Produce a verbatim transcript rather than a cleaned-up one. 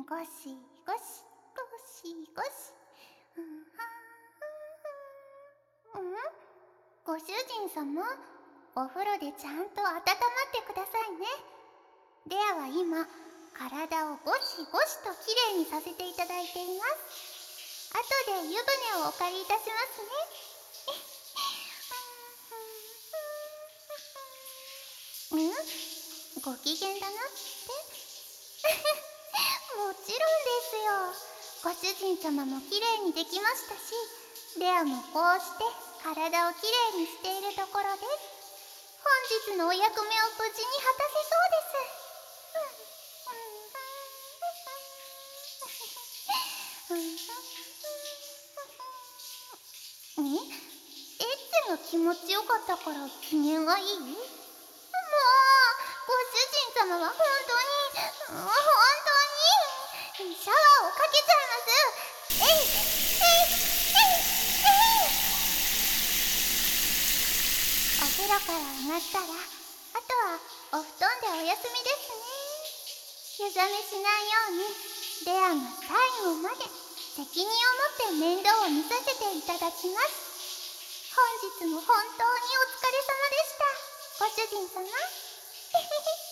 ゴシゴシゴシゴシ。うんうんご主人様、お風呂でちゃんと温まってくださいね。レアは今、体をゴシゴシときれいにさせていただいています。後で湯船をお借りいたしますね。んご機嫌だなってもちろんですよ。ご主人様もきれいにできましたし、レアもこうして体をきれいにしているところです。本日のお役目を無事に果たせそうです。えエッチが気持ちよかったから機嫌がいい？もうご主人様は本当に本当にシャワーをかけちゃいます。えいえいえいえいえい。お風呂から上がったら、あとはお布団でお休みですね。湯冷めしないようにレアが最後まで責任を持って面倒を見させていただきます。本日も本当にお疲れ様でした、ご主人様。